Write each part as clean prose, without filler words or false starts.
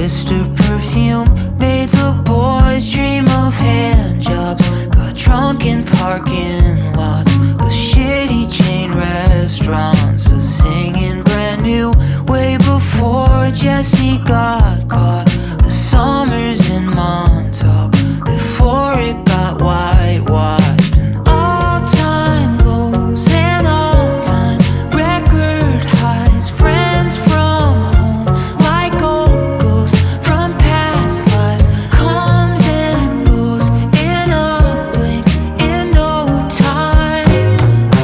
blister perfume made the boys dream of hand jobs. Got drunk in parking lots of shitty chain restaurants. A singing brand new way before Jesse got caught. The summers in Montauk before it got whitewashed. And all-time lows and all-time record highs. Friends from home like old ghosts from past lives. Comes and goes in a blink, in no time.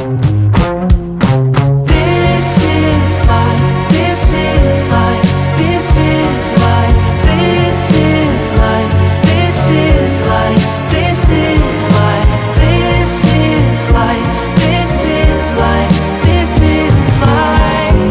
This is life, this is life, this is life, this is life, this is life, this is life, this is life, this is life, this is life.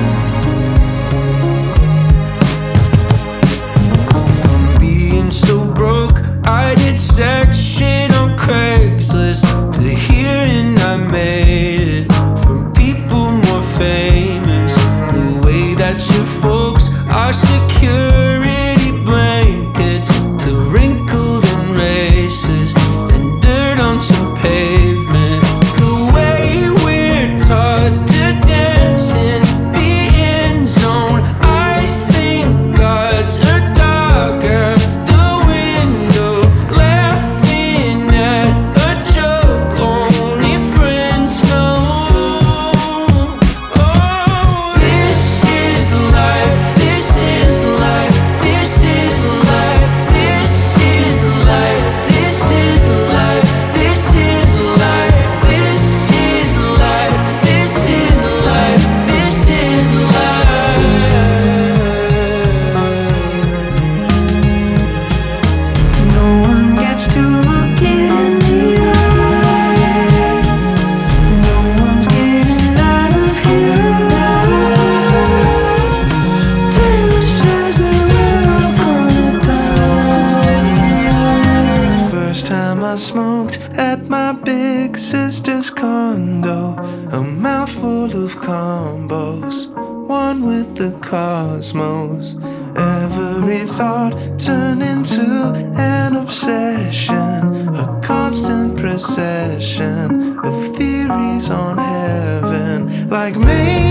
From being so broke, I did section on Craigslist, to hearing I made it from people more famous. The way that your folks are security blankets, to wrinkled and racist and dirt on some pavement. The way we're taught to dance in the end zone. I think God's a dog out the window, laughing at a joke only friends know. Oh, this is life, this is life, this is life, this is life, this is life, this is life, this is life, this is life, this is life. No one gets to look in the eye. No one's getting out of here alive. Taylor says that we're all gonna die. First time I smoked at my big sister's condo, a mouthful of combos, one with the cosmos. Every thought turned into an obsession, a constant procession of theories on heaven. Like maybe